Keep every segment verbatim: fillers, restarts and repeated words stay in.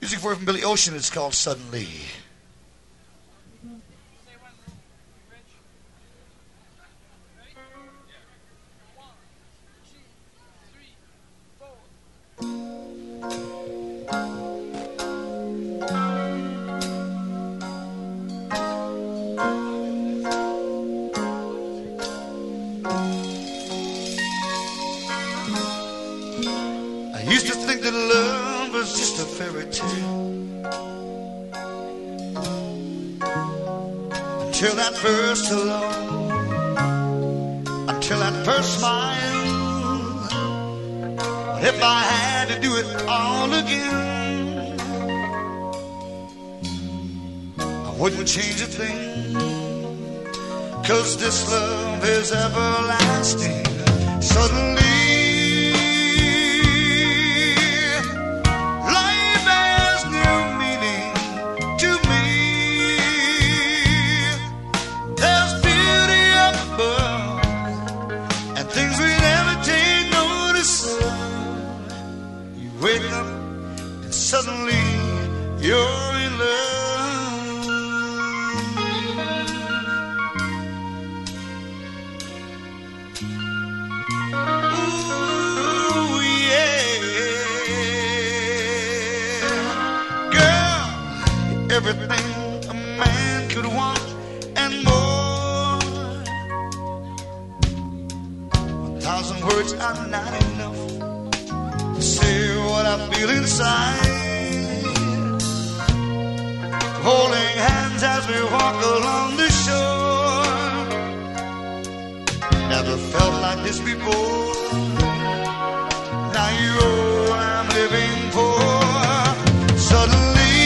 Music for from Billy Ocean. It's called Suddenly. I used to think that love was just a fairy tale, until that first hello, until that first smile. But if I had to do it all again, I wouldn't change a thing, 'cause this love is everlasting. Suddenly wake up and suddenly you're in love. Ooh, yeah. Girl, you're everything a man could want and more. One thousand words are not enough to say what I feel inside. Holding hands as we walk along the shore. Never felt like this before. Now you're all I'm living for. Suddenly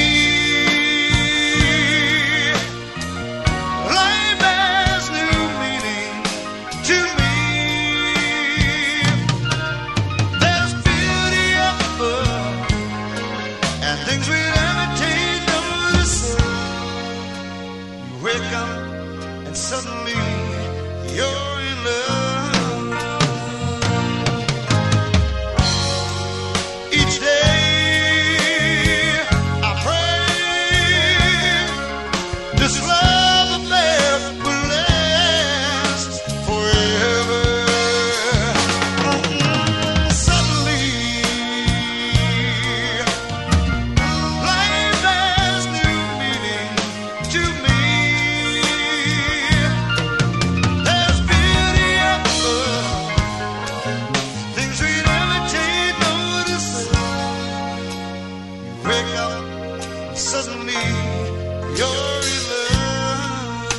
life has new meaning to me. There's beauty up above and things we never take notice of. You wake up and suddenly you're in love. Each day I pray this love affair will last forever. Mm, Suddenly life has new meaning to me. There's beauty up above, things we never take notice of. You wake up and suddenly you're in love.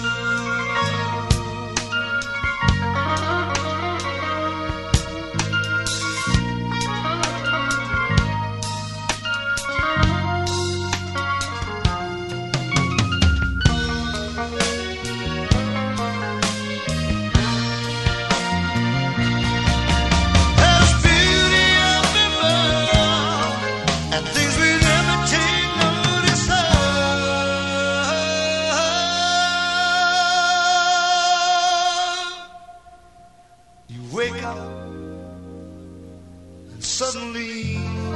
There's beauty up above and things we never take notice of. You wake up and suddenly